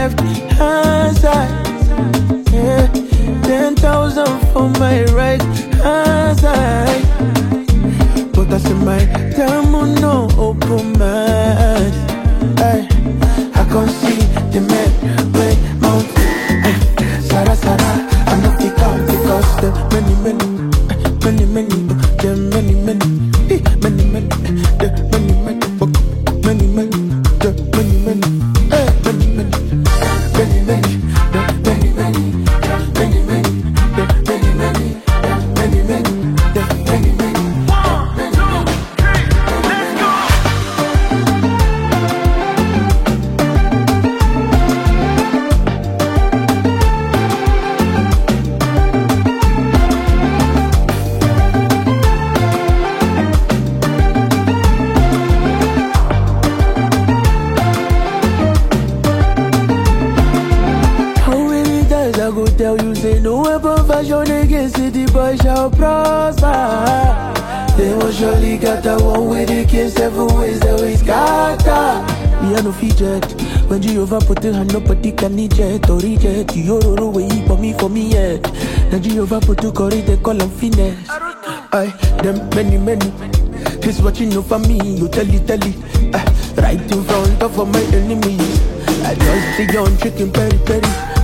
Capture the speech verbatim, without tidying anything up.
left hand side. Yeah, ten thousand for my right hand side. But I say my time will no open mind. Ay, I can't see the man way mount. Sara Sara, I know they count because the many many, many many, the many many, many many, the many many, many many, the many many, many many, many many, the many many, many many, the many many, many many, the many many. Tell you say no weapon fashion against the boy shall prosper. They will surely get the one with the kids seven ways that we scatter. Me I no featured when Jehovah put the hand nobody can eject or reject. You roro way for me for me yeah. Now Jehovah put the courage they call them finesse. I them many many. He's watching over me. You tell it tell it. Uh, right in front of all my enemies. I just see young chicken peri peri.